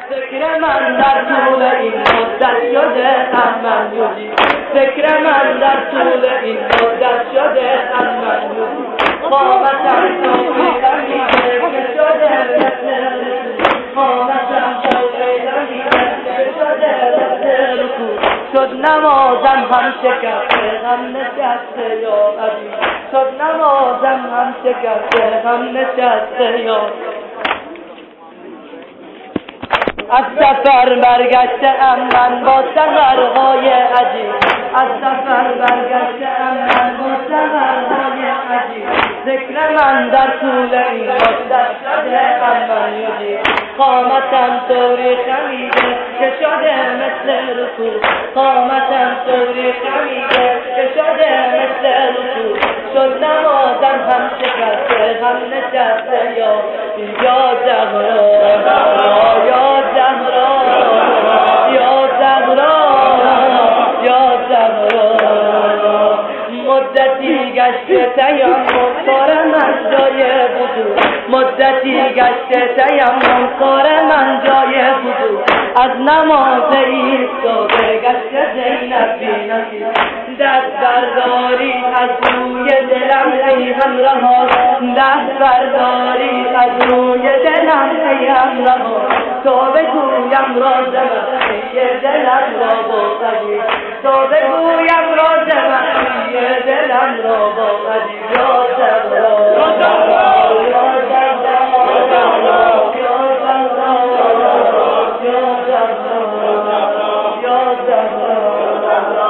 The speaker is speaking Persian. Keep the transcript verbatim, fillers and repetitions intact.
فکر من در طول این مدت شده تمنیوزی فکر من در طول این مدت شده تمنیوزی قامتم توقیدم میده که شده مثل قامتم توقیدم میده که شده مثل رکوع شد نمازم هم شکسته هم نشسته یا عزیز شد نمازم هم شکسته هم نشسته یا از سفر برگشتم من با سفرهای عجیب از سفر برگشتم من با سفرهای عجیب ذکر من در طول این مدت شده تمنیوزی قامتم طوری خمیده که شده مثل رکوع قامتم طوری خمیده که شده مثل رکوع شد نمازم هم شکسته هم نشسته یا یا زهرا یا زهرا یا زهرا یا زهرا مدتی گشته تیمم کار من جای وضو مدتی گشته تیمم کار من جای وضو از نماز ایستاده گشته زینب بینتی دست برداری از روی دلم ای همراه دست برداری از روی دلم ای همراه تو بگویم راز مخفی دلم را بخشی تو بگویم راز مخفی دلم را بخشی